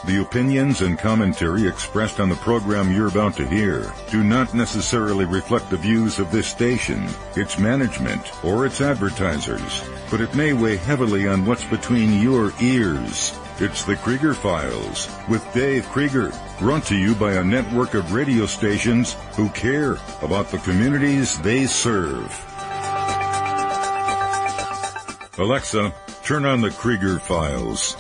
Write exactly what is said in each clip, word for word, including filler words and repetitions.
The opinions and commentary expressed on the program you're about to hear do not necessarily reflect the views of this station, its management, or its advertisers, but it may weigh heavily on what's between your ears. It's the Krieger Files with Dave Krieger, brought to you by a network of radio stations who care about the communities they serve. Alexa, turn on the Krieger Files.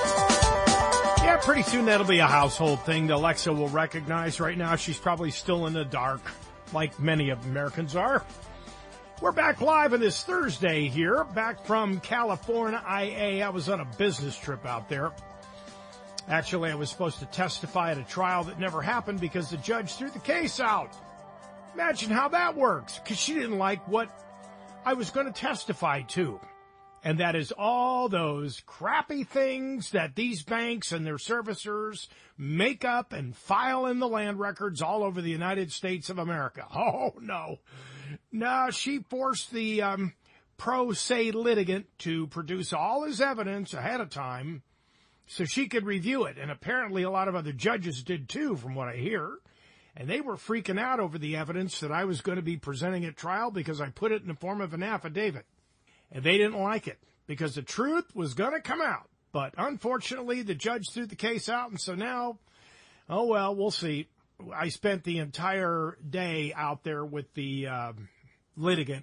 Yeah, pretty soon that'll be a household thing that Alexa will recognize. Right now, she's probably still in the dark, like many of Americans are. We're back live on this Thursday here, back from California. I A. I was on a business trip out there. Actually, I was supposed to testify at a trial that never happened because the judge threw the case out. Imagine how that works, because she didn't like what I was going to testify to. And that is all those crappy things that these banks and their servicers make up and file in the land records all over the United States of America. Oh, no. No, she forced the um, pro se litigant to produce all his evidence ahead of time so she could review it. And apparently a lot of other judges did too, from what I hear. And they were freaking out over the evidence that I was going to be presenting at trial because I put it in the form of an affidavit. And they didn't like it because the truth was going to come out. But unfortunately, the judge threw the case out. And so now, oh, well, we'll see. I spent the entire day out there with the uh, litigant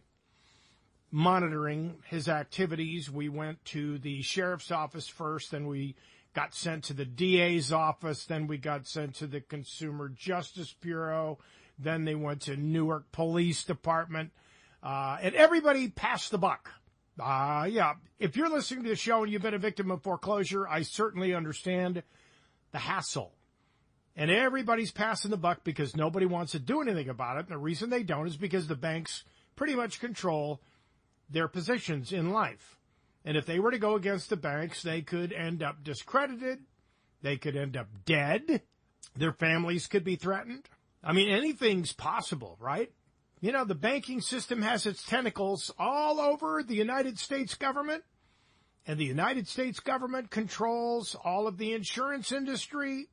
monitoring his activities. We went to the sheriff's office first, then we got sent to the D A's office, then we got sent to the Consumer Justice Bureau, then they went to Newark Police Department, uh, and everybody passed the buck. Uh, yeah, if you're listening to the show and you've been a victim of foreclosure, I certainly understand the hassle. And everybody's passing the buck because nobody wants to do anything about it. And the reason they don't is because the banks pretty much control their positions in life. And if they were to go against the banks, they could end up discredited. They could end up dead. Their families could be threatened. I mean, anything's possible, right? You know, the banking system has its tentacles all over the United States government. And the United States government controls all of the insurance industry.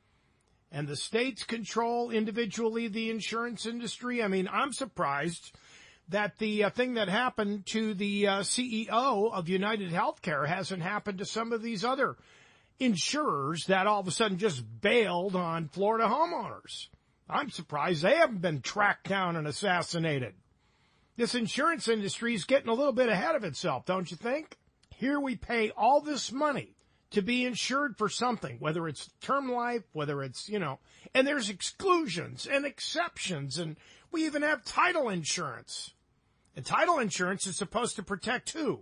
And the states control individually the insurance industry. I mean, I'm surprised that the uh, thing that happened to the uh, C E O of United Healthcare hasn't happened to some of these other insurers that all of a sudden just bailed on Florida homeowners. I'm surprised they haven't been tracked down and assassinated. This insurance industry is getting a little bit ahead of itself, don't you think? Here we pay all this money to be insured for something, whether it's term life, whether it's, you know, and there's exclusions and exceptions, and we even have title insurance. And title insurance is supposed to protect who?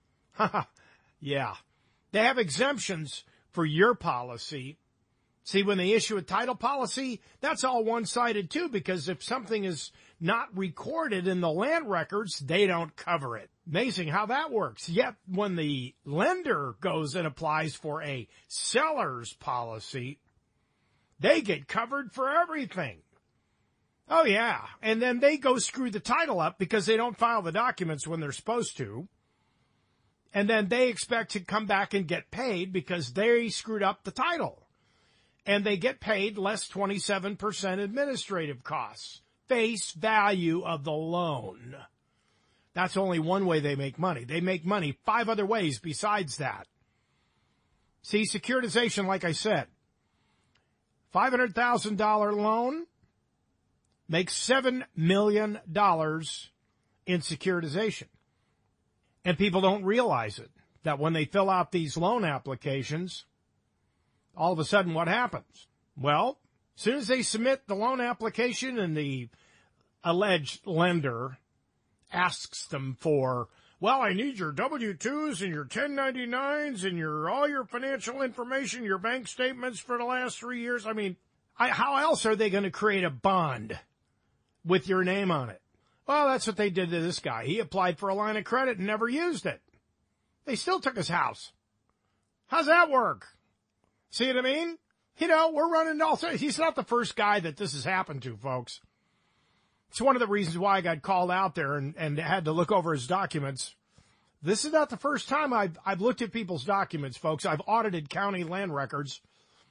Yeah. They have exemptions for your policy. See, when they issue a title policy, that's all one-sided too, because if something is not recorded in the land records, they don't cover it. Amazing how that works. Yet when the lender goes and applies for a seller's policy, they get covered for everything. Oh, yeah. And then they go screw the title up because they don't file the documents when they're supposed to. And then they expect to come back and get paid because they screwed up the title. And they get paid less twenty-seven percent administrative costs, face value of the loan. That's only one way they make money. They make money five other ways besides that. See, securitization, like I said, five hundred thousand dollars loan makes seven million dollars in securitization. And people don't realize it, that when they fill out these loan applications, all of a sudden what happens? Well, as soon as they submit the loan application and the alleged lender asks them for, well, I need your W two's and your ten ninety-nines and your all your financial information, your bank statements for the last three years. I mean, I, how else are they going to create a bond with your name on it? Well, that's what they did to this guy. He applied for a line of credit and never used it. They still took his house. How's that work? See what I mean? You know, we're running all, he's not the first guy that this has happened to, folks. It's one of the reasons why I got called out there and, and had to look over his documents. This is not the first time I've, I've looked at people's documents, folks. I've audited county land records.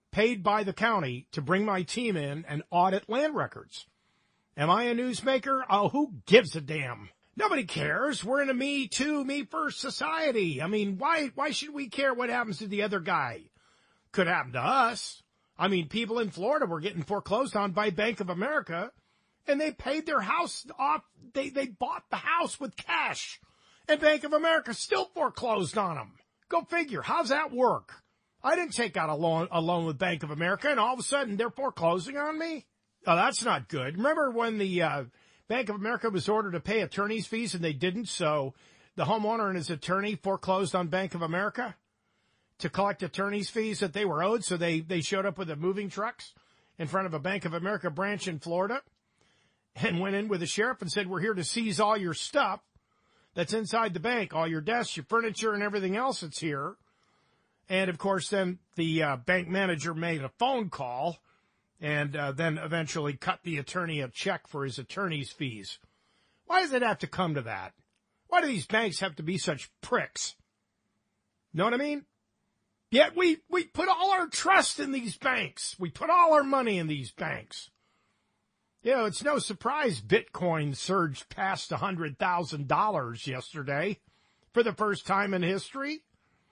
paid by the county to bring my team in and audit land records. Am I a newsmaker? Oh, who gives a damn? Nobody cares. We're in a me too, me first society. I mean, why, why should we care what happens to the other guy? Could happen to us. I mean, people in Florida were getting foreclosed on by Bank of America, and they paid their house off. They, they bought the house with cash, and Bank of America still foreclosed on them. Go figure. How's that work? I didn't take out a loan, a loan with Bank of America, and all of a sudden they're foreclosing on me? Oh, that's not good. Remember when the uh, Bank of America was ordered to pay attorney's fees and they didn't, so the homeowner and his attorney foreclosed on Bank of America to collect attorney's fees that they were owed, so they, they showed up with the moving trucks in front of a Bank of America branch in Florida and went in with the sheriff and said, we're here to seize all your stuff that's inside the bank, all your desks, your furniture, and everything else that's here. And, of course, then the uh, bank manager made a phone call and uh, then eventually cut the attorney a check for his attorney's fees. Why does it have to come to that? Why do these banks have to be such pricks? Know what I mean? Yet we, we put all our trust in these banks. We put all our money in these banks. You know, it's no surprise Bitcoin surged past one hundred thousand dollars yesterday for the first time in history.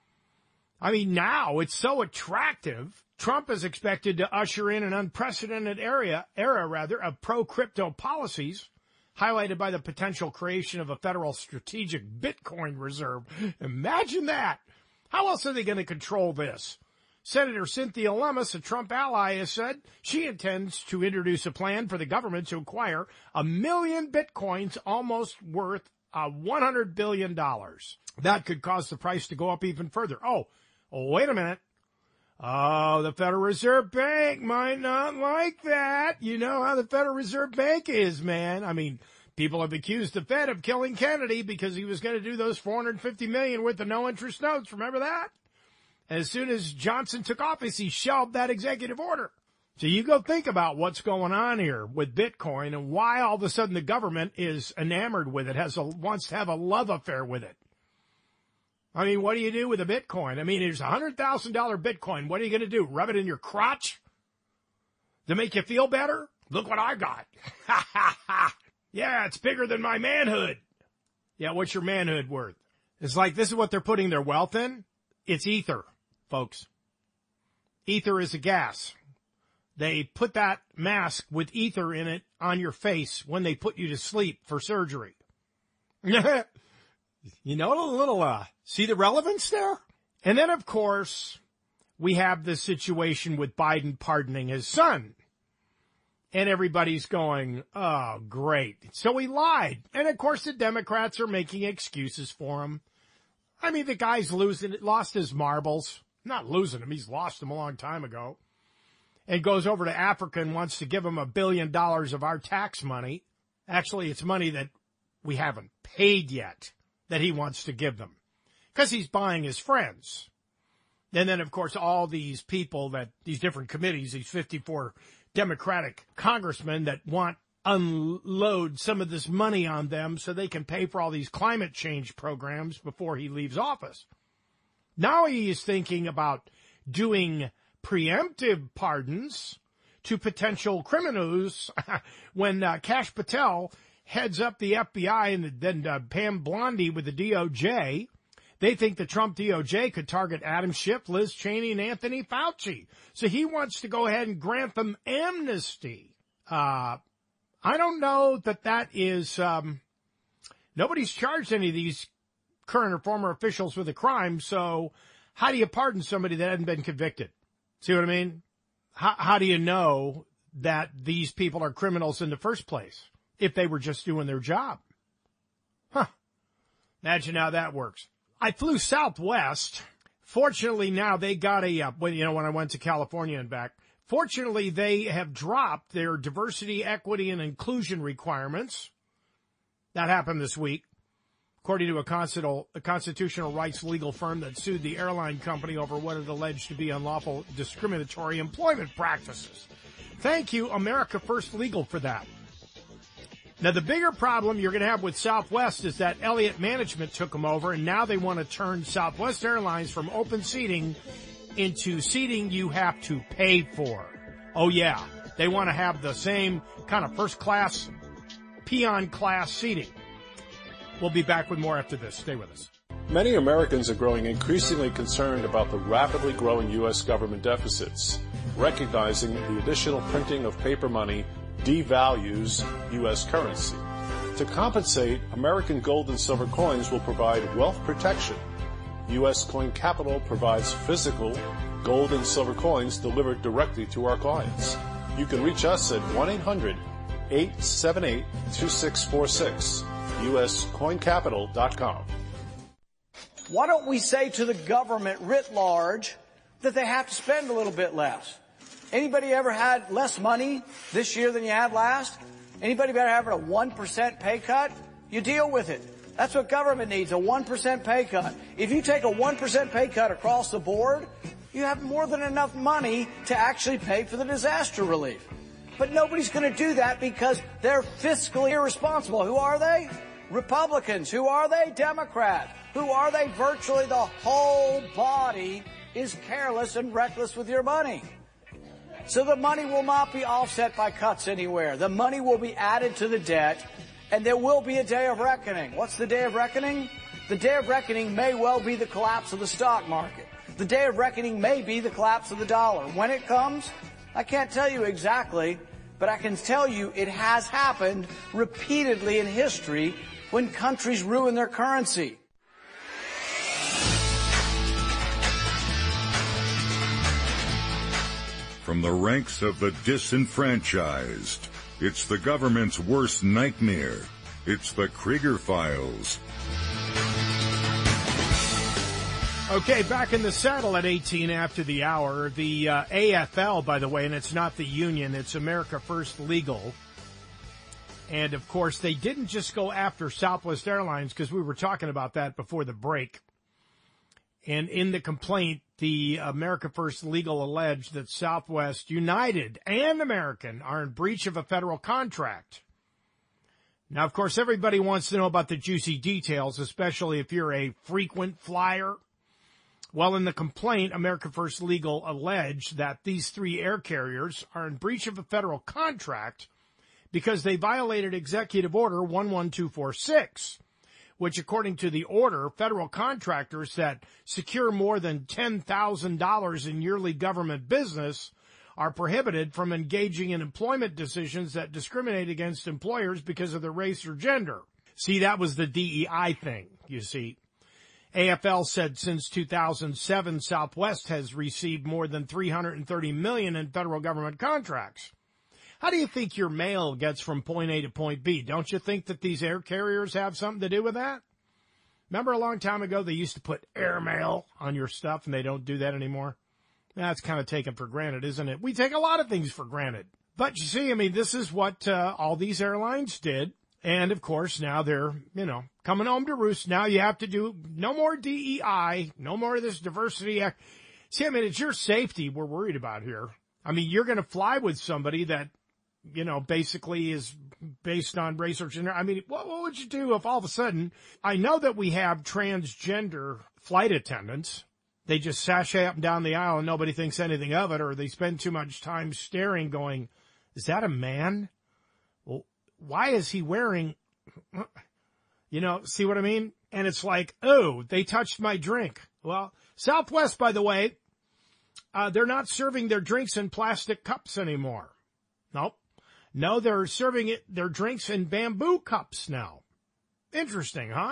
I mean, now it's so attractive. Trump is expected to usher in an unprecedented area, era rather, of pro-crypto policies, highlighted by the potential creation of a federal strategic Bitcoin reserve. Imagine that. How else are they going to control this? Senator Cynthia Lummis, a Trump ally, has said she intends to introduce a plan for the government to acquire a million Bitcoins, almost worth uh, one hundred billion dollars. That could cause the price to go up even further. Oh, oh, wait a minute. Oh, the Federal Reserve Bank might not like that. You know how the Federal Reserve Bank is, man. I mean, people have accused the Fed of killing Kennedy because he was going to do those four hundred fifty million dollars worth of no-interest notes. Remember that? As soon as Johnson took office, he shelved that executive order. So you go think about what's going on here with Bitcoin and why all of a sudden the government is enamored with it, has a, wants to have a love affair with it. I mean, what do you do with a Bitcoin? I mean, there's a one hundred thousand dollars Bitcoin. What are you going to do? Rub it in your crotch to make you feel better? Look what I got. Ha, ha, ha. Yeah, it's bigger than my manhood. Yeah, what's your manhood worth? It's like this is what they're putting their wealth in. It's ether, folks. Ether is a gas. They put that mask with ether in it on your face when they put you to sleep for surgery. You know, a little, uh, see the relevance there? And then, of course, we have this situation with Biden pardoning his son. And everybody's going, oh, great. So he lied. And, of course, the Democrats are making excuses for him. I mean, the guy's losing, lost his marbles. Not losing them. He's lost them a long time ago. And goes over to Africa and wants to give him a billion dollars of our tax money. Actually, it's money that we haven't paid yet that he wants to give them because he's buying his friends. And then, of course, all these people that these different committees, these fifty-four Democratic congressmen that want unload some of this money on them so they can pay for all these climate change programs before he leaves office. Now he is thinking about doing preemptive pardons to potential criminals when uh, Kash Patel heads up the F B I and then uh, Pam Bondi with the D O J. They think the Trump D O J could target Adam Schiff, Liz Cheney, and Anthony Fauci. So he wants to go ahead and grant them amnesty. Uh, I don't know that that is, um, nobody's charged any of these current or former officials with a crime, so how do you pardon somebody that hasn't been convicted? See what I mean? How, how do you know that these people are criminals in the first place if they were just doing their job? Huh. Imagine how that works. I flew Southwest. Fortunately, now they got a, uh, when, you know, when I went to California and back, fortunately, they have dropped their diversity, equity, and inclusion requirements. That happened this week, according to a constitutional, a constitutional rights legal firm that sued the airline company over what it alleged to be unlawful discriminatory employment practices. Thank you, America First Legal, for that. Now, the bigger problem you're going to have with Southwest is that Elliott Management took them over, and now they want to turn Southwest Airlines from open seating into seating you have to pay for. Oh, yeah. They want to have the same kind of first-class, peon-class seating. We'll be back with more after this. Stay with us. Many Americans are growing increasingly concerned about the rapidly growing U S government deficits, recognizing the additional printing of paper money devalues U S currency. To compensate, American gold and silver coins will provide wealth protection. U S Coin Capital provides physical gold and silver coins delivered directly to our clients. You can reach us at one eight hundred eight seven eight two six four six, U S coin capital dot com. Why don't we say to the government writ large that they have to spend a little bit less? Anybody ever had less money this year than you had last? Anybody better have a one percent pay cut? You deal with it. That's what government needs, a one percent pay cut. If you take a one percent pay cut across the board, you have more than enough money to actually pay for the disaster relief. But nobody's going to do that because they're fiscally irresponsible. Who are they? Republicans. Who are they? Democrats. Who are they? Virtually the whole body is careless and reckless with your money. So the money will not be offset by cuts anywhere. The money will be added to the debt, and there will be a day of reckoning. What's the day of reckoning? The day of reckoning may well be the collapse of the stock market. The day of reckoning may be the collapse of the dollar. When it comes, I can't tell you exactly, but I can tell you it has happened repeatedly in history when countries ruin their currency. From the ranks of the disenfranchised, it's the government's worst nightmare. It's the Krieger Files. Okay, back in the saddle at eighteen after the hour. The uh, A F L, by the way, and it's not the union, it's America First Legal. And, of course, they didn't just go after Southwest Airlines because we were talking about that before the break. And in the complaint, the America First Legal alleged that Southwest, United, and American are in breach of a federal contract. Now, of course, everybody wants to know about the juicy details, especially if you're a frequent flyer. Well, in the complaint, America First Legal alleged that these three air carriers are in breach of a federal contract because they violated Executive Order one one two four six, which, according to the order, federal contractors that secure more than ten thousand dollars in yearly government business are prohibited from engaging in employment decisions that discriminate against employers because of their race or gender. See, that was the D E I thing, you see. A F L said since two thousand seven, Southwest has received more than three hundred thirty million dollars in federal government contracts. How do you think your mail gets from point A to point B? Don't you think that these air carriers have something to do with that? Remember a long time ago they used to put airmail on your stuff, and they don't do that anymore? That's kind of taken for granted, isn't it? We take a lot of things for granted. But you see, I mean, this is what uh, all these airlines did. And, of course, now they're, you know, coming home to roost. Now you have to do no more D E I, no more of this diversity act. See, I mean, it's your safety we're worried about here. I mean, you're going to fly with somebody that, you know, basically is based on race or gender. I mean, what, what would you do if all of a sudden, I know that we have transgender flight attendants. They just sashay up and down the aisle and nobody thinks anything of it, or they spend too much time staring going, is that a man? Well, why is he wearing, you know, see what I mean? And it's like, oh, they touched my drink. Well, Southwest, by the way, uh, they're not serving their drinks in plastic cups anymore. Nope. No, they're serving it, their drinks in bamboo cups now. Interesting, huh?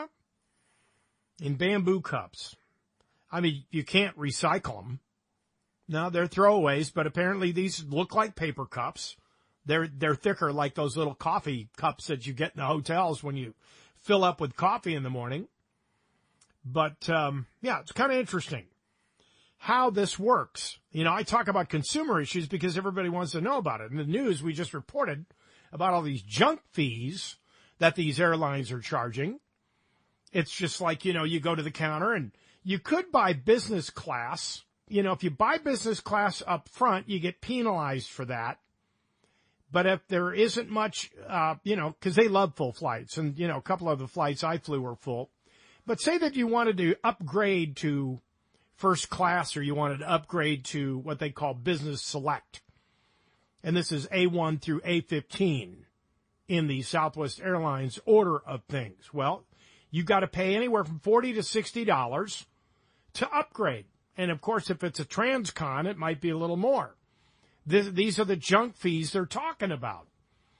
In bamboo cups. I mean, you can't recycle them. No, they're throwaways, but apparently these look like paper cups. They're, they're thicker, like those little coffee cups that you get in the hotels when you fill up with coffee in the morning. But, um, yeah, it's kind of interesting how this works. You know, I talk about consumer issues because everybody wants to know about it. In the news, we just reported about all these junk fees that these airlines are charging. It's just like, you know, you go to the counter and you could buy business class. You know, if you buy business class up front, you get penalized for that. But if there isn't much, uh, you know, because they love full flights, and, you know, a couple of the flights I flew were full. But say that you wanted to upgrade to first class or you wanted to upgrade to what they call business select. And this is A one through A fifteen in the Southwest Airlines order of things. Well, you got to pay anywhere from forty to sixty dollars to upgrade. And, of course, if it's a transcon, it might be a little more. This, these are the junk fees they're talking about.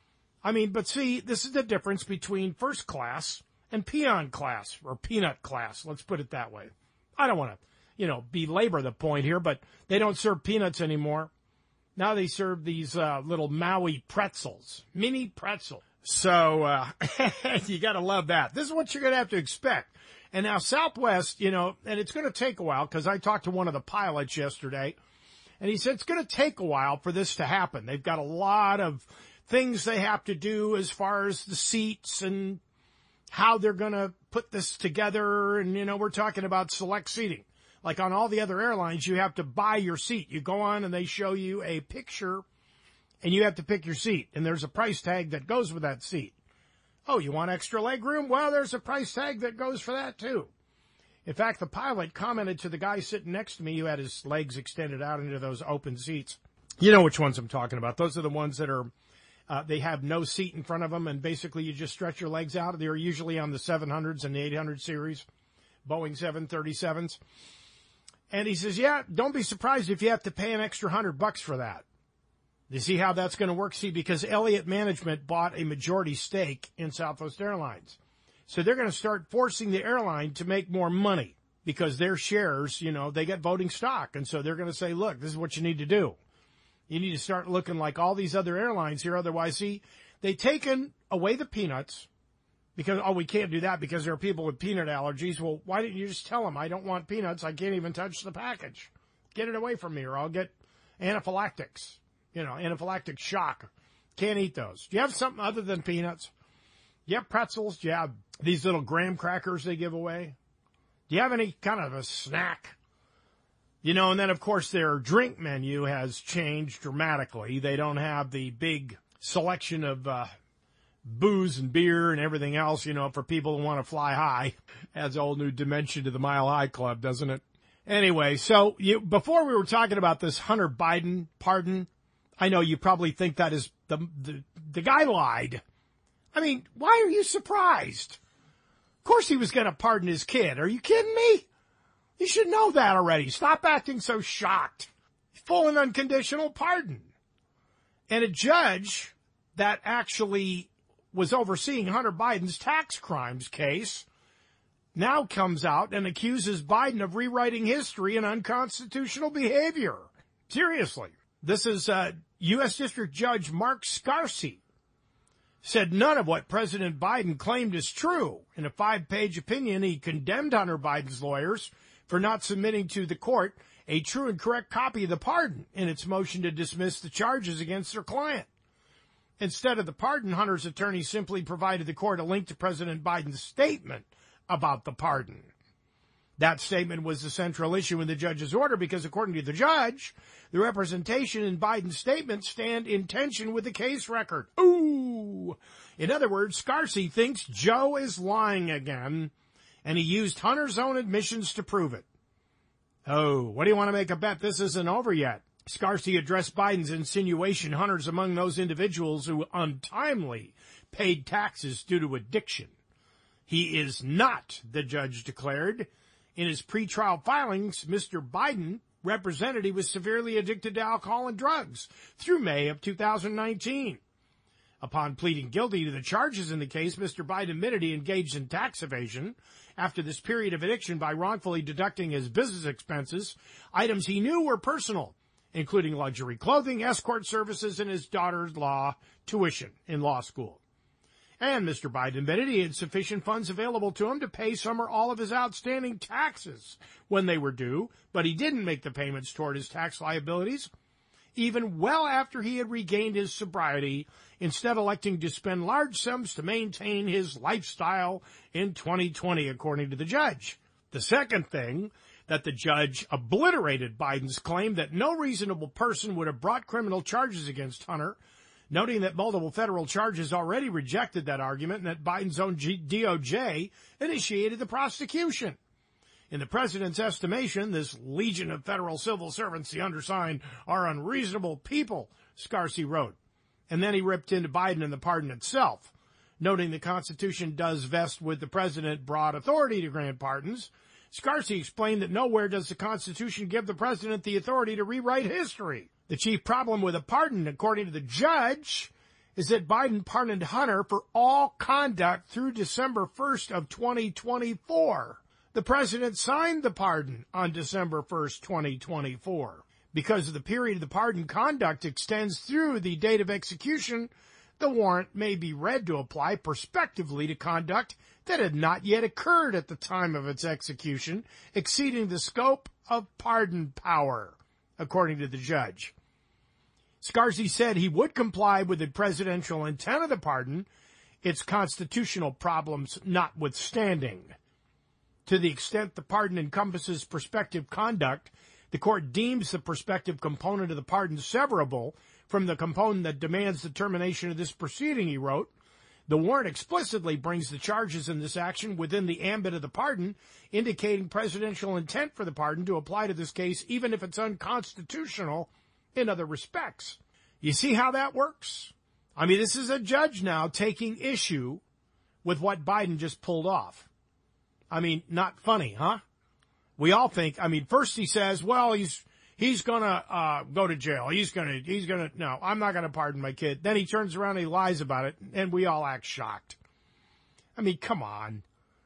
I mean, but see, this is the difference between first class and peon class, or peanut class. Let's put it that way. I don't want to, you know, belabor the point here, but they don't serve peanuts anymore. Now they serve these uh, little Maui pretzels, mini pretzels. So uh, you got to love that. This is what you're going to have to expect. And now Southwest, you know, and it's going to take a while because I talked to one of the pilots yesterday, and he said it's going to take a while for this to happen. They've got a lot of things they have to do as far as the seats and how they're going to put this together. And, you know, we're talking about select seating. Like on all the other airlines, you have to buy your seat. You go on and they show you a picture and you have to pick your seat. And there's a price tag that goes with that seat. Oh, you want extra leg room? Well, there's a price tag that goes for that too. In fact, the pilot commented to the guy sitting next to me who had his legs extended out into those open seats. You know which ones I'm talking about. Those are the ones that are, uh, they have no seat in front of them, and basically you just stretch your legs out. They're usually on the seven hundreds and the eight hundred series, Boeing seven thirty-sevens. And he says, yeah, don't be surprised if you have to pay an extra hundred bucks for that. You see how that's going to work? See, because Elliott Management bought a majority stake in Southwest Airlines. So they're going to start forcing the airline to make more money because their shares, you know, they get voting stock. And so they're going to say, look, this is what you need to do. You need to start looking like all these other airlines here. Otherwise, see, they've taken away the peanuts because, oh, we can't do that because there are people with peanut allergies. Well, why didn't you just tell them I don't want peanuts? I can't even touch the package. Get it away from me or I'll get anaphylactics. You know, anaphylactic shock. Can't eat those. Do you have something other than peanuts? Do you have pretzels? Do you have these little graham crackers they give away? Do you have any kind of a snack? You know, and then, of course, their drink menu has changed dramatically. They don't have the big selection of uh, booze and beer and everything else, you know, for people who want to fly high. Adds a whole new dimension to the Mile High Club, doesn't it? Anyway, so you, before we were talking about this Hunter Biden pardon, I know you probably think that is the, the the guy lied. I mean, why are you surprised? Of course he was going to pardon his kid. Are you kidding me? You should know that already. Stop acting so shocked. Full and unconditional pardon. And a judge that actually was overseeing Hunter Biden's tax crimes case now comes out and accuses Biden of rewriting history and unconstitutional behavior. Seriously. This is uh, U S District Judge Mark Scarsi said none of what President Biden claimed is true. In a five-page opinion, he condemned Hunter Biden's lawyers for not submitting to the court a true and correct copy of the pardon in its motion to dismiss the charges against their client. Instead of the pardon, Hunter's attorney simply provided the court a link to President Biden's statement about the pardon. That statement was the central issue in the judge's order because, according to the judge, the representation in Biden's statement stand in tension with the case record. Ooh! In other words, Scarsi thinks Joe is lying again, and he used Hunter's own admissions to prove it. Oh, what do you want to make a bet? This isn't over yet. Scarsi addressed Biden's insinuation Hunter's among those individuals who untimely paid taxes due to addiction. He is not, the judge declared. In his pretrial filings, Mister Biden represented he was severely addicted to alcohol and drugs through May of two thousand nineteen. Upon pleading guilty to the charges in the case, Mister Biden admitted he engaged in tax evasion after this period of addiction by wrongfully deducting his business expenses, items he knew were personal, including luxury clothing, escort services, and his daughter's law tuition in law school. And Mister Biden admitted he had sufficient funds available to him to pay some or all of his outstanding taxes when they were due, but he didn't make the payments toward his tax liabilities, even well after he had regained his sobriety, instead electing to spend large sums to maintain his lifestyle in twenty twenty, according to the judge. The second thing, that the judge obliterated Biden's claim that no reasonable person would have brought criminal charges against Hunter, noting that multiple federal charges already rejected that argument and that Biden's own D O J initiated the prosecution. In the president's estimation, this legion of federal civil servants, the undersigned, are unreasonable people, Scarcy wrote. And then he ripped into Biden and the pardon itself, noting the Constitution does vest with the president broad authority to grant pardons. Scarcy explained that nowhere does the Constitution give the president the authority to rewrite history. The chief problem with a pardon, according to the judge, is that Biden pardoned Hunter for all conduct through December first of twenty twenty-four. The president signed the pardon on December first, twenty twenty-four. Because of the period of the pardon, conduct extends through the date of execution. The warrant may be read to apply prospectively to conduct that had not yet occurred at the time of its execution, exceeding the scope of pardon power, according to the judge. Scarcy said he would comply with the presidential intent of the pardon, its constitutional problems notwithstanding. To the extent the pardon encompasses prospective conduct, the court deems the prospective component of the pardon severable from the component that demands the termination of this proceeding, he wrote. The warrant explicitly brings the charges in this action within the ambit of the pardon, indicating presidential intent for the pardon to apply to this case, even if it's unconstitutional in other respects. You see how that works? I mean, this is a judge now taking issue with what Biden just pulled off. I mean, not funny, huh? We all think, I mean, first he says, well, he's he's going to uh go to jail. He's going to, he's going to, no, I'm not going to pardon my kid. Then he turns around and he lies about it, and we all act shocked. I mean, come on.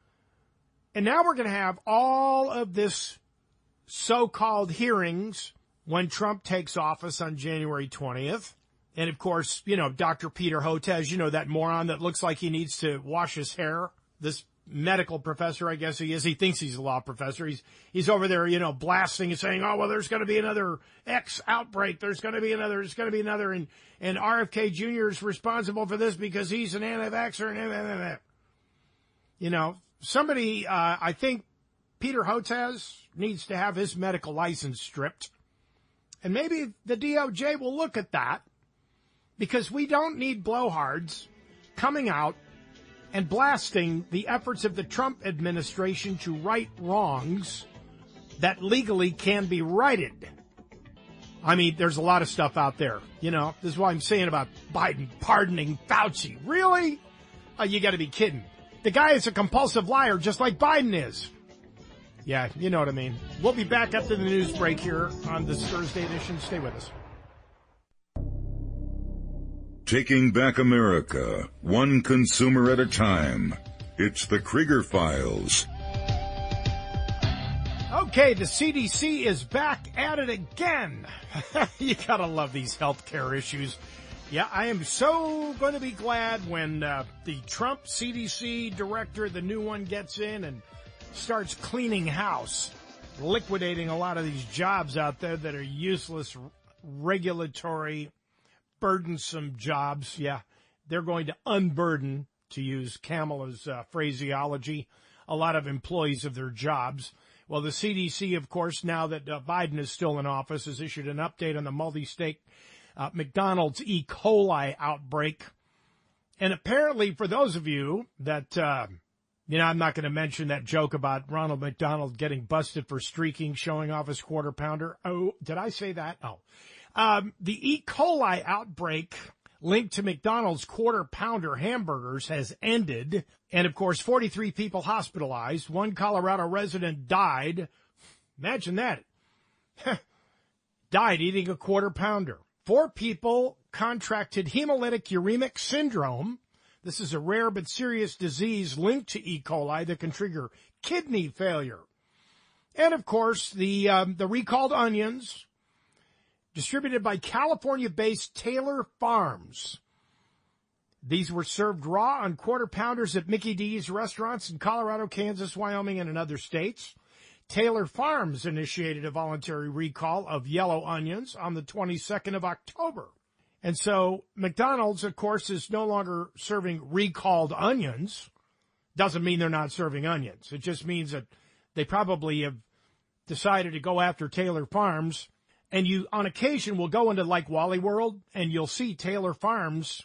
And now we're going to have all of this so-called hearings when Trump takes office on January twentieth. And, of course, you know, Doctor Peter Hotez, you know, that moron that looks like he needs to wash his hair, this medical professor, I guess he is. He thinks he's a law professor. He's he's over there, you know, blasting and saying, oh, well, there's going to be another X outbreak. There's going to be another. There's going to be another. And, and R F K Junior is responsible for this because he's an anti-vaxxer. And, and, and, and. You know, somebody, uh, I think Peter Hotez needs to have his medical license stripped. And maybe the D O J will look at that, because we don't need blowhards coming out and blasting the efforts of the Trump administration to right wrongs that legally can be righted. I mean, there's a lot of stuff out there. You know, this is what I'm saying about Biden pardoning Fauci. Really? Oh, you got to be kidding. The guy is a compulsive liar just like Biden is. Yeah, you know what I mean. We'll be back after the news break here on this Thursday edition. Stay with us. Taking back America, one consumer at a time. It's the Krieger Files. Okay, the C D C is back at it again. You gotta love these healthcare issues. Yeah, I am so going to be glad when uh, the Trump C D C director, the new one, gets in and starts cleaning house, liquidating a lot of these jobs out there that are useless, regulatory, burdensome jobs. Yeah, they're going to unburden, to use Kamala's uh, phraseology, a lot of employees of their jobs. Well, the C D C, of course, now that uh, Biden is still in office, has issued an update on the multi-state uh, McDonald's E. coli outbreak. And apparently, for those of you that, uh, you know, I'm not going to mention that joke about Ronald McDonald getting busted for streaking, showing off his quarter pounder. Oh, did I say that? Oh. Um, the E. coli outbreak linked to McDonald's quarter pounder hamburgers has ended. And, of course, forty-three people hospitalized. One Colorado resident died. Imagine that. Died eating a quarter pounder. Four people contracted hemolytic uremic syndrome. This is a rare but serious disease linked to E. coli that can trigger kidney failure. And, of course, the um, the recalled onions, distributed by California-based Taylor Farms. These were served raw on quarter pounders at Mickey D's restaurants in Colorado, Kansas, Wyoming, and in other states. Taylor Farms initiated a voluntary recall of yellow onions on the twenty-second of October. And so McDonald's, of course, is no longer serving recalled onions. Doesn't mean they're not serving onions. It just means that they probably have decided to go after Taylor Farms. And you, on occasion, will go into like Wally World, and you'll see Taylor Farms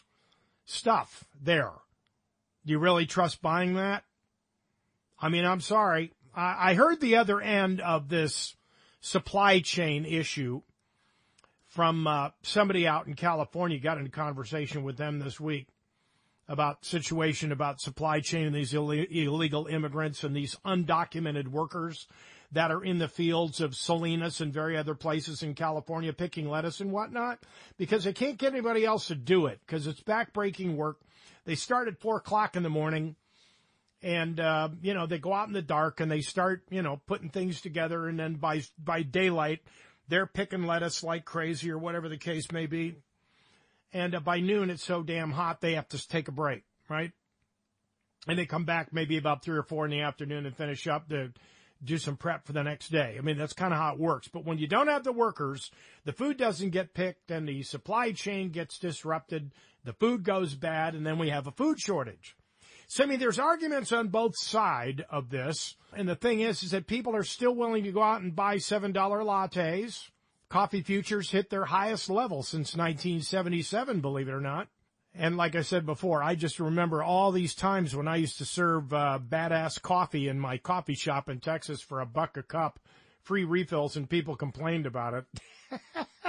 stuff there. Do you really trust buying that? I mean, I'm sorry. I heard the other end of this supply chain issue from uh, somebody out in California. Got into conversation with them this week about situation about supply chain and these Ill- illegal immigrants and these undocumented workers that are in the fields of Salinas and various other places in California picking lettuce and whatnot, because they can't get anybody else to do it because it's backbreaking work. They start at four o'clock in the morning and, uh, you know, they go out in the dark and they start, you know, putting things together. And then by, by daylight, they're picking lettuce like crazy or whatever the case may be. And uh, by noon, it's so damn hot, they have to take a break, right? And they come back maybe about three or four in the afternoon and finish up to do some prep for the next day. I mean, that's kind of how it works. But when you don't have the workers, the food doesn't get picked and the supply chain gets disrupted. The food goes bad and then we have a food shortage. So, I mean, there's arguments on both sides of this. And the thing is, is that people are still willing to go out and buy seven dollar lattes. Coffee futures hit their highest level since nineteen seventy-seven, believe it or not. And like I said before, I just remember all these times when I used to serve uh, badass coffee in my coffee shop in Texas for a buck a cup, free refills, and people complained about it.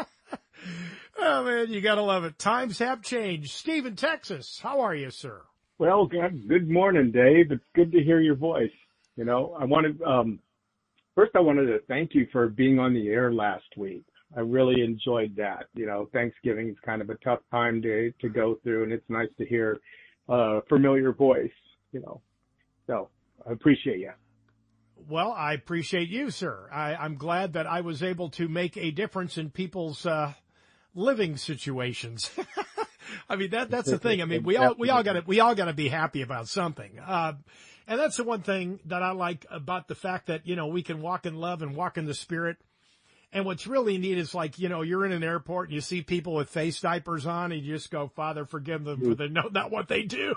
Oh, man, you got to love it. Times have changed. Steve in Texas, how are you, sir? Well, good, good morning, Dave. It's good to hear your voice. You know, I wanted, um, first I wanted to thank you for being on the air last week. I really enjoyed that. You know, Thanksgiving is kind of a tough time to to go through, and it's nice to hear a familiar voice, you know. So I appreciate you. Well, I appreciate you, sir. I, I'm glad that I was able to make a difference in people's uh, living situations. I mean, that that's the thing. I mean, we all we all got to we all got to be happy about something. Uh, and that's the one thing that I like about the fact that, you know, we can walk in love and walk in the Spirit. And what's really neat is, like, you know, you're in an airport and you see people with face diapers on and you just go, Father, forgive them for they know not what they do.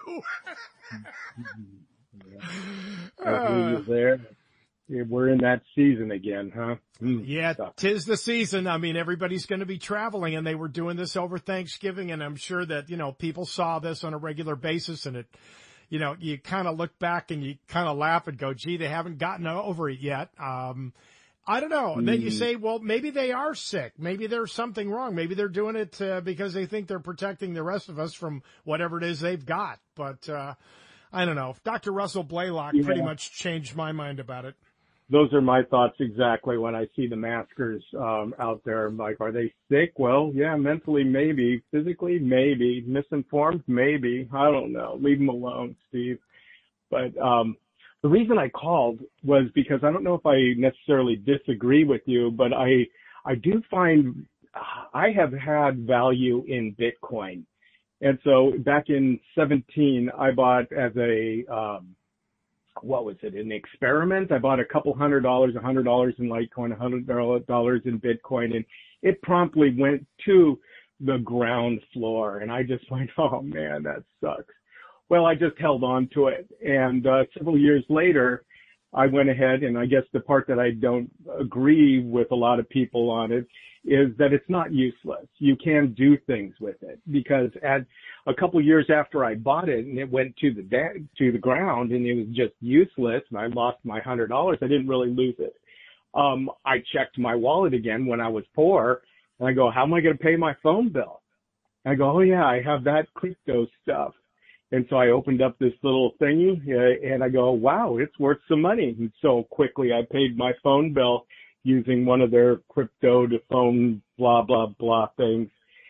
Yeah. Uh, there. We're in that season again, huh? Mm, yeah, tough. Tis the season. I mean, everybody's going to be traveling, and they were doing this over Thanksgiving, and I'm sure that, you know, people saw this on a regular basis, and it, you know, you kind of look back and you kind of laugh and go, gee, they haven't gotten over it yet. Um, I don't know. And then you say, well, maybe they are sick. Maybe there's something wrong. Maybe they're doing it uh, because they think they're protecting the rest of us from whatever it is they've got. But uh, I don't know. Doctor Russell Blaylock yeah. pretty much changed my mind about it. Those are my thoughts exactly when I see the maskers um, out there. I'm like, are they sick? Well, yeah, mentally, maybe. Physically, maybe. Misinformed, maybe. I don't know. Leave them alone, Steve. But um the reason I called was because I don't know if I necessarily disagree with you, but I, I do find I have had value in Bitcoin. And so back in seventeen, I bought as a, um, what was it, an experiment? I bought a couple hundred dollars, a hundred dollars in Litecoin, a hundred dollars in Bitcoin, and it promptly went to the ground floor. And I just went, oh man, that sucks. Well, I just held on to it. And uh, several years later, I went ahead, and I guess the part that I don't agree with a lot of people on it is that it's not useless. You can do things with it, because at a couple of years after I bought it and it went to the da- to the ground and it was just useless and I lost my one hundred dollars, I didn't really lose it. Um, I checked my wallet again when I was poor, and I go, how am I going to pay my phone bill? And I go, oh yeah, I have that crypto stuff. And so I opened up this little thingy uh, and I go, wow, it's worth some money. And so quickly I paid my phone bill using one of their crypto to phone blah, blah, blah things.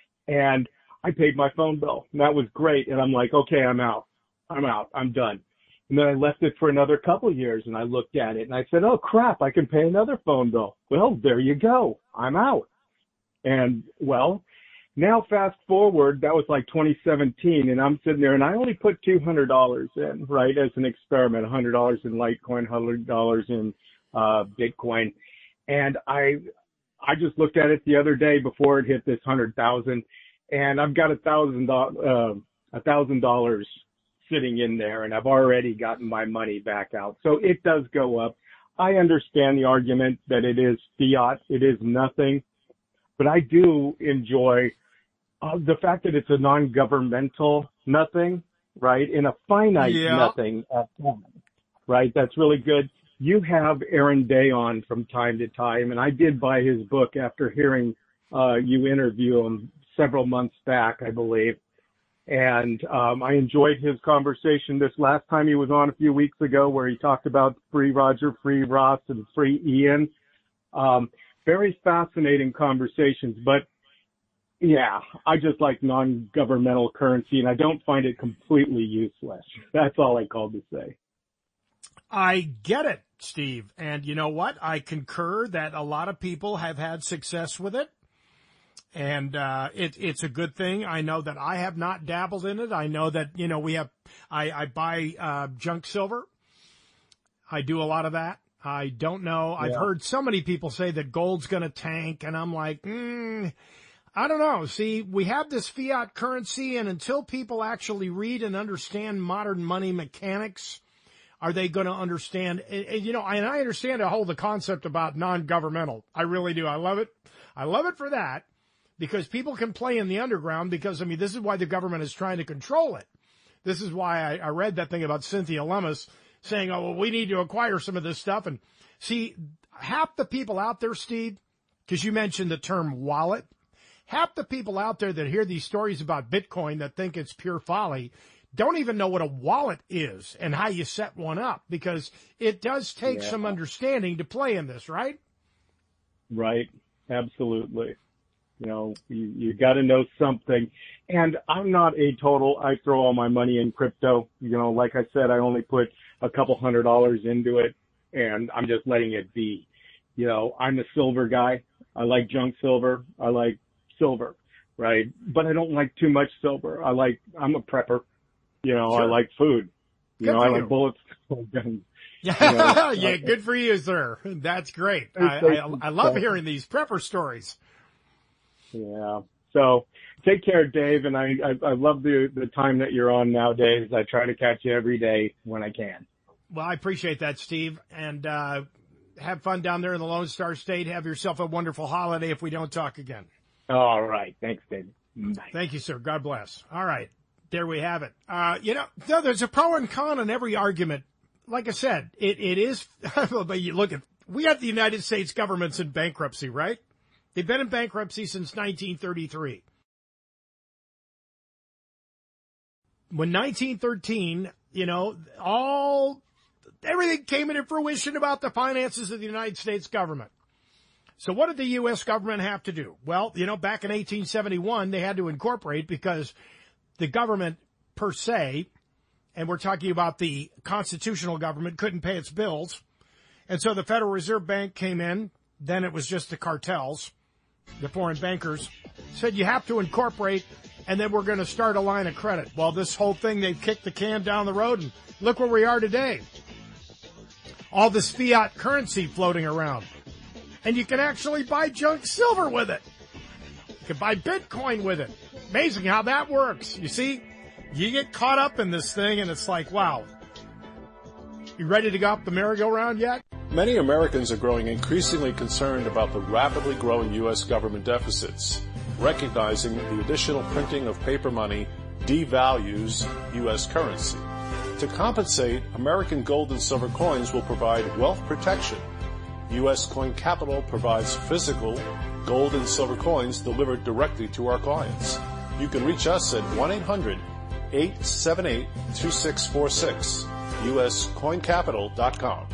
And I paid my phone bill. And that was great. And I'm like, okay, I'm out. I'm out. I'm done. And then I left it for another couple of years and I looked at it and I said, oh crap, I can pay another phone bill. Well, there you go. I'm out. And well, now fast forward, that was like twenty seventeen, and I'm sitting there, and I only put two hundred dollars in, right, as an experiment, one hundred dollars in Litecoin, one hundred dollars in uh Bitcoin. And I I just looked at it the other day before it hit this one hundred thousand, and I've got a thousand uh, a thousand dollars sitting in there, and I've already gotten my money back out. So it does go up. I understand the argument that it is fiat, it is nothing, but I do enjoy Uh, the fact that it's a non-governmental nothing, right, in a finite yeah. nothing at time, right? That's really good. you have Aaron Day on from time to time, and I did buy his book after hearing uh, you interview him several months back, I believe. And um, I enjoyed his conversation this last time he was on a few weeks ago, where he talked about free Roger, free Ross, and free Ian. Um, very fascinating conversations, but yeah, I just like non-governmental currency, and I don't find it completely useless. That's all I called to say. I get it, Steve. And you know what? I concur that a lot of people have had success with it. And uh, it, it's a good thing. I know that I have not dabbled in it. I know that, you know, we have, I, I buy uh, junk silver. I do a lot of that. I don't know. Yeah. I've heard so many people say that gold's going to tank. And I'm like, mm, I don't know. See, we have this fiat currency. And until people actually read and understand modern money mechanics, are they going to understand? And, and, you know, and I understand the whole the concept about non-governmental. I really do. I love it. I love it for that, because people can play in the underground. Because, I mean, this is why the government is trying to control it. This is why I, I read that thing about Cynthia Lummis saying, oh, well, we need to acquire some of this stuff. And see, half the people out there, Steve, because you mentioned the term wallet, half the people out there that hear these stories about Bitcoin that think it's pure folly don't even know what a wallet is and how you set one up, because it does take yeah. some understanding to play in this, right? Right. Absolutely. You know, you, you got to know something. And I'm not a total, I throw all my money in crypto. You know, like I said, I only put a couple hundred dollars into it, and I'm just letting it be. You know, I'm a silver guy. I like junk silver. I like silver, right? But I don't like too much silver. I like, I'm a prepper. You know, sure. I like food. You good know, I you. like bullets. Yeah, you know, yeah, good for you, sir. That's great. I, I, I love hearing these prepper stories. Yeah. So take care, Dave. And I, I, I love the, the time that you're on nowadays. I try to catch you every day when I can. Well, I appreciate that, Steve. And, uh, have fun down there in the Lone Star State. Have yourself a wonderful holiday if we don't talk again. All right. Thanks, Dave. Bye. Thank you, sir. God bless. All right. There we have it. Uh, you know, no, there's a pro and con in every argument. Like I said, it, it is, but you look at, we have the United States government's in bankruptcy, right? They've been in bankruptcy since nineteen thirty-three. When nineteen thirteen, you know, all, everything came into fruition about the finances of the United States government. So what did the U S government have to do? Well, you know, back in eighteen seventy-one, they had to incorporate because the government per se, and we're talking about the constitutional government, couldn't pay its bills. And so the Federal Reserve Bank came in. Then it was just the cartels, the foreign bankers, said you have to incorporate, and then we're going to start a line of credit. Well, this whole thing, they've kicked the can down the road, and look where we are today. All this fiat currency floating around. And you can actually buy junk silver with it. You can buy Bitcoin with it. Amazing how that works. You see, you get caught up in this thing, and it's like, wow. You ready to go up the merry-go-round yet? Many Americans are growing increasingly concerned about the rapidly growing U S government deficits, recognizing the additional printing of paper money devalues U S currency. To compensate, American gold and silver coins will provide wealth protection. U S Coin Capital provides physical gold and silver coins delivered directly to our clients. You can reach us at one eight hundred eight seven eight two six four six, U S coin capital dot com.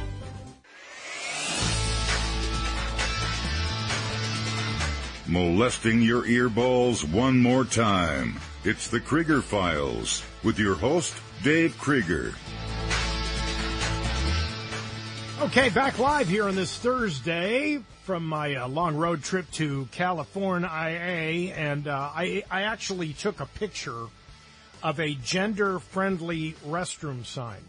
Molesting your earballs one more time. It's the Krieger Files with your host, Dave Krieger. Okay, back live here on this Thursday from my uh, long road trip to California, and uh, I, I actually took a picture of a gender-friendly restroom sign.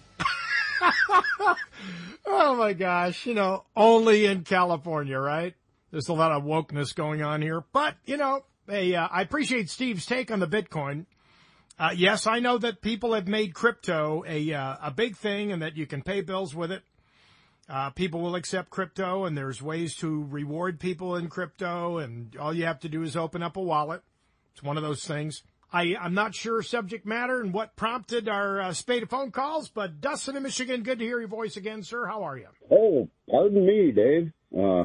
Oh, my gosh. You know, only in California, right? There's a lot of wokeness going on here. But, you know, hey, uh, I appreciate Steve's take on the Bitcoin. Uh, yes, I know that people have made crypto a uh, a big thing and that you can pay bills with it. Uh, people will accept crypto, and there's ways to reward people in crypto, and all you have to do is open up a wallet. It's one of those things. I, I'm not sure subject matter and what prompted our uh, spate of phone calls, but Dustin in Michigan, good to hear your voice again, sir. How are you? Oh, pardon me, Dave. Uh,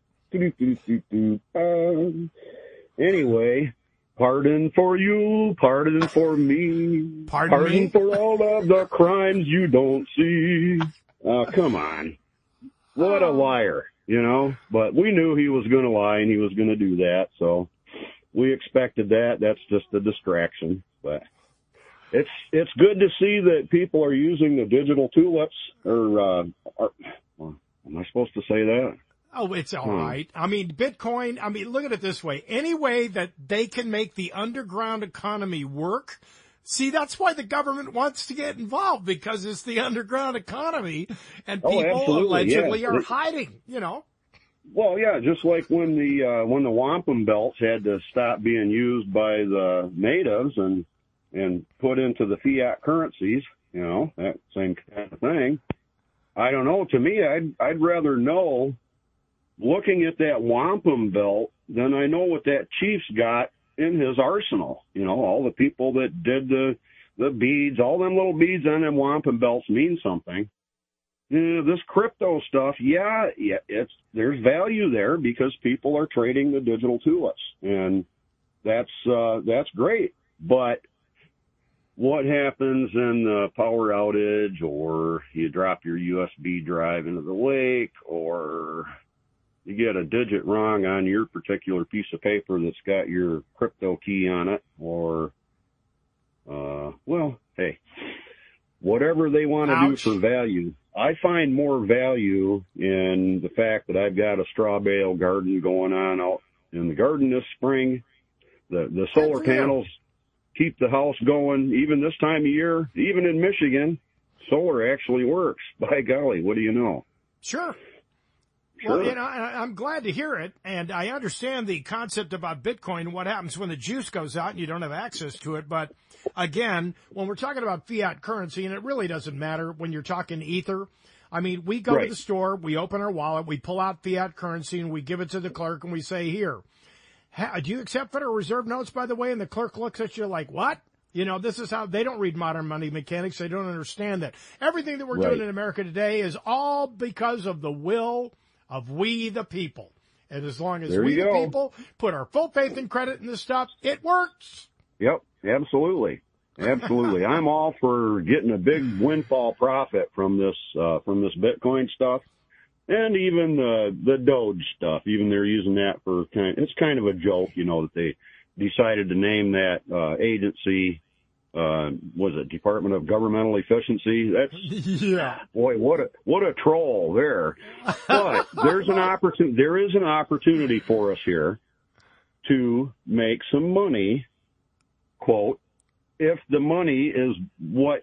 um, anyway, pardon for you, pardon for me, Pardon, pardon me? for all of the crimes you don't see. Uh, come on. What a liar, you know? But we knew he was going to lie and he was going to do that, so we expected that. That's just a distraction. But it's it's good to see that people are using the digital tulips, or, uh, are, well, am I supposed to say that? Oh, it's all Hmm. right. I mean, Bitcoin, I mean, look at it this way. Any way that they can make the underground economy work, see, that's why the government wants to get involved, because it's the underground economy and Oh, people absolutely, allegedly yeah. are It- hiding, you know. Well, yeah, just like when the uh, when the wampum belts had to stop being used by the natives and and put into the fiat currencies, you know, that same kind of thing. I don't know. To me, I'd I'd rather know, looking at that wampum belt, than I know what that chief's got in his arsenal. You know, all the people that did the the beads, all them little beads on them wampum belts mean something. Uh, this crypto stuff, yeah, yeah, it's there's value there because people are trading the digital tulips, and that's uh, that's great. But what happens in the power outage, or you drop your U S B drive into the lake, or you get a digit wrong on your particular piece of paper that's got your crypto key on it, or uh, well, hey, whatever they want to do Ouch. for value. I find more value in the fact that I've got a straw bale garden going on out in the garden this spring. The the solar Good for you. panels keep the house going even this time of year. Even in Michigan, solar actually works. By golly, what do you know? Sure. Sure. Well, you know, and I- I'm glad to hear it, and I understand the concept about Bitcoin and what happens when the juice goes out and you don't have access to it. But again, when we're talking about fiat currency, and it really doesn't matter when you're talking Ether, I mean, we go Right. to the store, we open our wallet, we pull out fiat currency, and we give it to the clerk, and we say, here, ha- do you accept Federal Reserve notes, by the way? And the clerk looks at you like, what? You know, this is how they don't read modern money mechanics. They don't understand that. Everything that we're Right. doing in America today is all because of the will of we the people. And as long as There we you the go. people put our full faith and credit in this stuff, it works. Yep, absolutely. Absolutely. I'm all for getting a big windfall profit from this, uh, from this Bitcoin stuff, and even the, the Doge stuff. Even they're using that for kind it's kind of a joke, you know, that they decided to name that, uh, agency, uh, was it Department of Governmental Efficiency? That's, Yeah. boy, what a, what a troll there. But there's an opportunity, there is an opportunity for us here to make some money, quote, if the money is what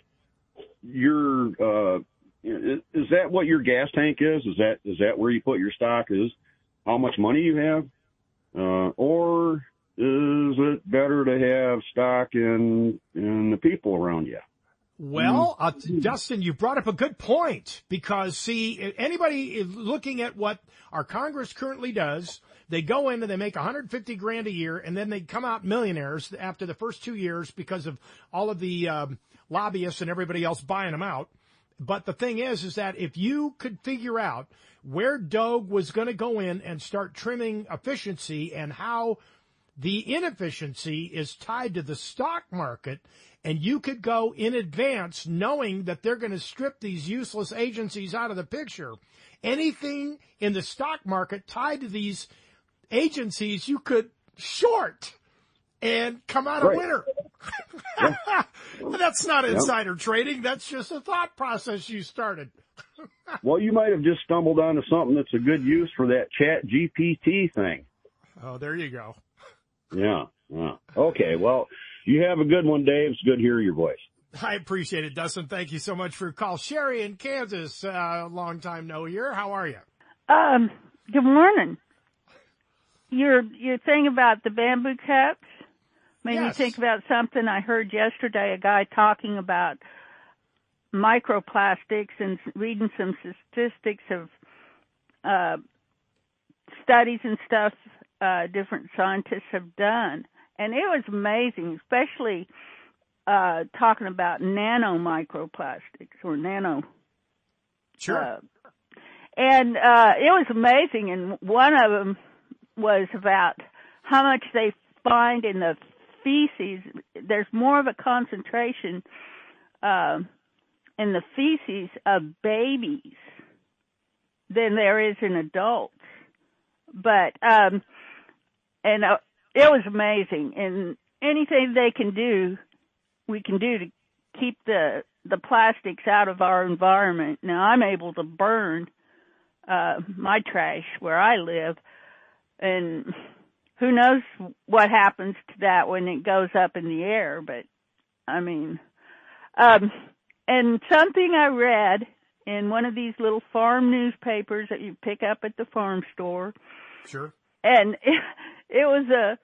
your, uh, is, is that what your gas tank is? Is that, is that where you put your stock is? How much money you have? Uh, or is it better to have stock in, in the people around you? Well, uh, Dustin, you brought up a good point, because, see, anybody looking at what our Congress currently does, they go in and they make one hundred fifty grand a year, and then they come out millionaires after the first two years because of all of the um, lobbyists and everybody else buying them out. But the thing is, is that if you could figure out where Doge was going to go in and start trimming efficiency and how the inefficiency is tied to the stock market, and you could go in advance knowing that they're going to strip these useless agencies out of the picture. Anything in the stock market tied to these agencies, you could short and come out a Right. winner. That's not insider trading. That's just a thought process you started. Well, you might have just stumbled onto something that's a good use for that Chat G P T thing. Oh, there you go. Yeah. Yeah. Okay. Well, you have a good one, Dave. It's good to hear your voice. I appreciate it, Dustin. Thank you so much for your call. Sherry in Kansas, uh, long time no hear. How are you? Um, good morning. Your your thing about the bamboo cups made Yes. me think about something I heard yesterday. A guy talking about microplastics and reading some statistics of uh, studies and stuff uh, different scientists have done, and it was amazing, especially uh, talking about nano microplastics or nano. Sure. Uh, and uh, it was amazing, and one of them was about how much they find in the feces. There's more of a concentration uh, in the feces of babies than there is in adults. But, um, and uh, it was amazing. And anything they can do, we can do to keep the, the plastics out of our environment. Now, I'm able to burn uh, my trash where I live, and who knows what happens to that when it goes up in the air. But, I mean, um, and something I read in one of these little farm newspapers that you pick up at the farm store. Sure. And it, it was a,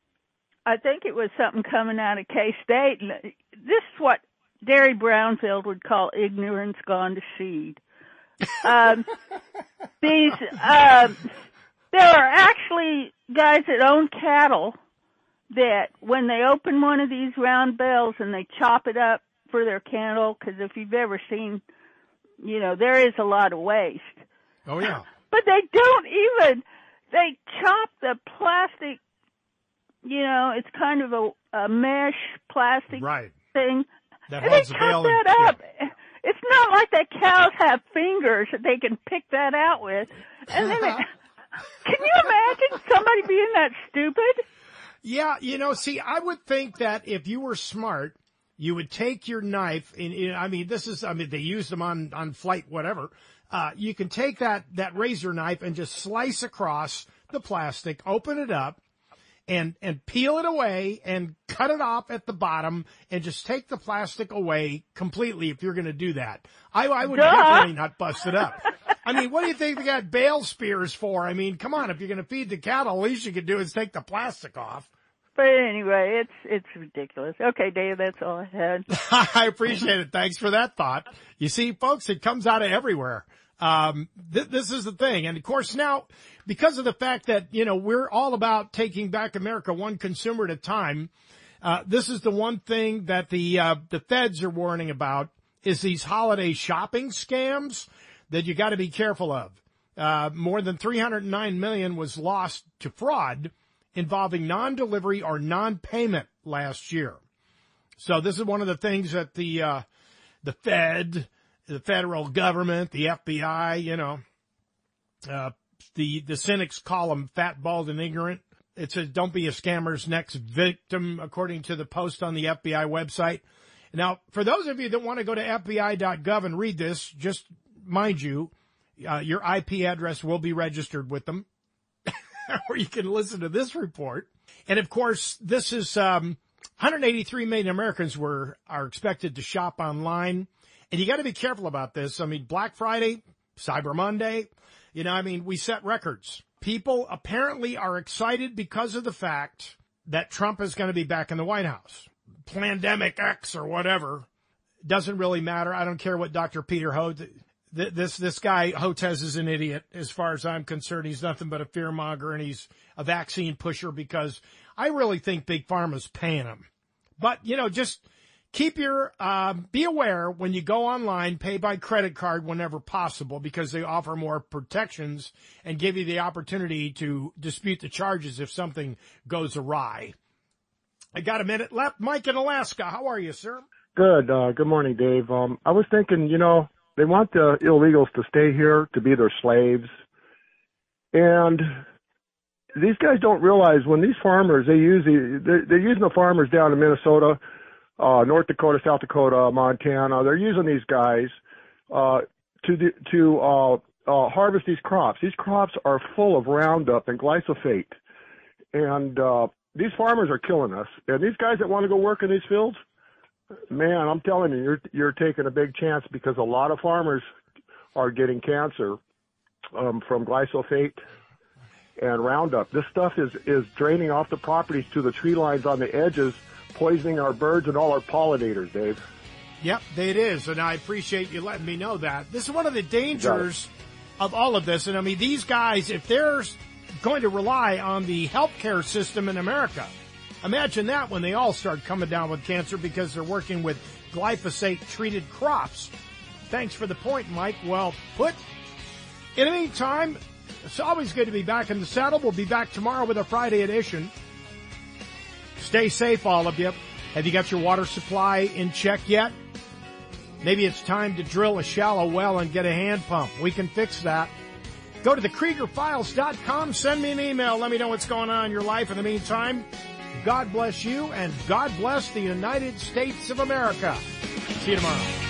I think it was something coming out of K-State. This is what Derry Brownfield would call ignorance gone to seed. Um, these, um, there are actually guys that own cattle that when they open one of these round bales and they chop it up for their cattle, because if you've ever seen, you know, there is a lot of waste. Oh, yeah. But they don't even, they chop the plastic, you know, it's kind of a, a mesh plastic right. thing. That and they holds the chop bale that and, up. Yeah. It's not like the cows have fingers that they can pick that out with. And then it, can you imagine somebody being that stupid? Yeah, you know, see, I would think that if you were smart, you would take your knife, and, and I mean, this is, I mean, they use them on, on flight, whatever. Uh, you can take that, that razor knife and just slice across the plastic, open it up, and, and peel it away and cut it off at the bottom and just take the plastic away completely if you're going to do that. I, I would Duh. definitely not bust it up. I mean, what do you think they got bale spears for? I mean, come on, if you're going to feed the cattle, the least you can do is take the plastic off. But anyway, it's it's ridiculous. Okay, Dave, that's all I had. I appreciate it. Thanks for that thought. You see, folks, it comes out of everywhere. Um, th- this is the thing. And of course now, because of the fact that, you know, we're all about taking back America one consumer at a time, uh, this is the one thing that the, uh, the feds are warning about is these holiday shopping scams that you got to be careful of. Uh, more than three hundred nine million was lost to fraud involving non-delivery or non-payment last year. So this is one of the things that the, uh, the Fed, the federal government, the F B I, you know, uh, the, the cynics call them fat, bald, and ignorant. It says, don't be a scammer's next victim, according to the post on the F B I website. Now, for those of you that want to go to F B I dot gov and read this, just mind you, uh, your I P address will be registered with them, or you can listen to this report. And of course, this is, um, one hundred eighty-three million Americans were, are expected to shop online. And you got to be careful about this. I mean, Black Friday, Cyber Monday, you know, I mean, we set records. People apparently are excited because of the fact that Trump is going to be back in the White House. Plandemic X or whatever doesn't really matter. I don't care what Doctor Peter Hotez, this, this guy Hotez is an idiot as far as I'm concerned. He's nothing but a fearmonger, and he's a vaccine pusher because I really think Big Pharma's paying him. But, you know, just keep your, uh, be aware when you go online, pay by credit card whenever possible because they offer more protections and give you the opportunity to dispute the charges if something goes awry. I got a minute left. Mike in Alaska. How are you, sir? Good. Uh, good morning, Dave. Um, I was thinking, you know, they want the illegals to stay here to be their slaves. And these guys don't realize when these farmers, they use the, they're, they're using the farmers down in Minnesota, Uh, North Dakota, South Dakota, Montana. They're using these guys uh, to do, to uh, uh, harvest these crops. These crops are full of Roundup and glyphosate, and uh, these farmers are killing us. And these guys that want to go work in these fields, man, I'm telling you, you're you're taking a big chance because a lot of farmers are getting cancer um, from glyphosate and Roundup. This stuff is is draining off the properties to the tree lines on the edges, poisoning our birds and all our pollinators, Dave. Yep, it is, and I appreciate you letting me know that. This is one of the dangers of all of this, and I mean, these guys, if they're going to rely on the healthcare system in America, Imagine that when they all start coming down with cancer because they're working with glyphosate-treated crops. Thanks for the point, Mike. Well put. In the meantime, it's always good to be back in the saddle. We'll be back tomorrow with a Friday edition. Stay safe, all of you. Have you got your water supply in check yet? Maybe it's time to drill a shallow well and get a hand pump. We can fix that. Go to the Krieger Files dot com. Send me an email. Let me know what's going on in your life. In the meantime, God bless you, and God bless the United States of America. See you tomorrow.